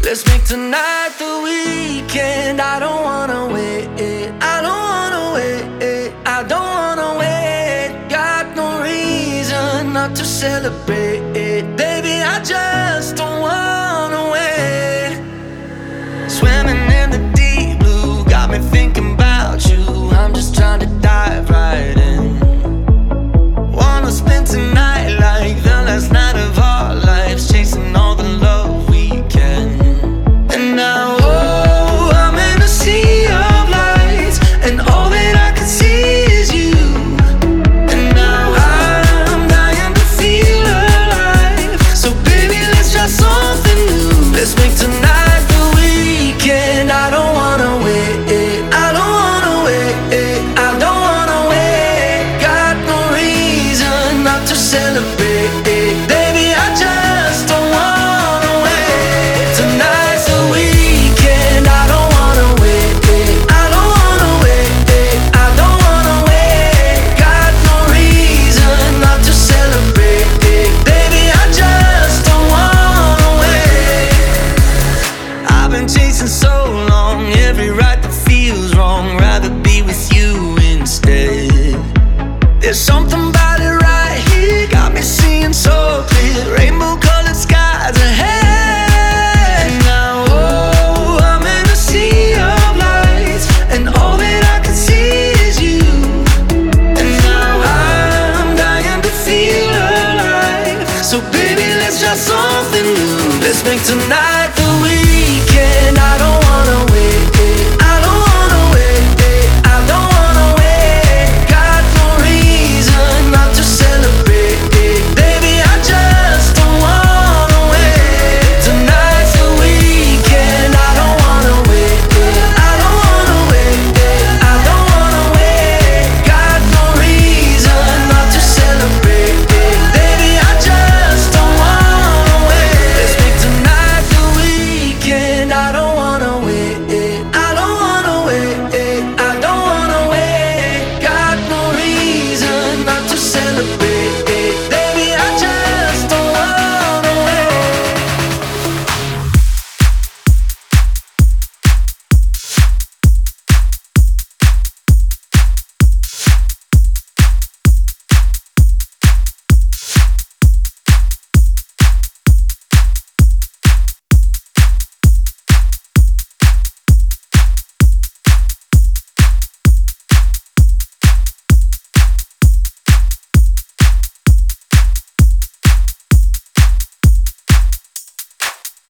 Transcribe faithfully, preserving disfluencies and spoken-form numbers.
Let's make tonight the weekend. I don't wanna wait, I don't wanna wait, I don't wanna wait. Got no reason not to celebrate, baby, I just don't wanna wait. Swimming in the deep blue, got me thinking about you. I'm just trying to dive right in. Wanna spend tonight like the last night of our lives, chasing all the love we can. And now, oh, I'm in a sea of lights, and all that I can see is you. And now I'm dying to feel alive, so baby, let's try something new. Let's make tonight the weekend. I don't wanna wait, I don't wanna wait, I don't wanna wait. Got no reason not to celebrate, baby, I just don't wanna wait. Tonight's the weekend. I don't wanna wait, I don't wanna wait, I don't wanna wait. Got no reason not to celebrate, baby, I just don't wanna wait. I've been chasing so long, every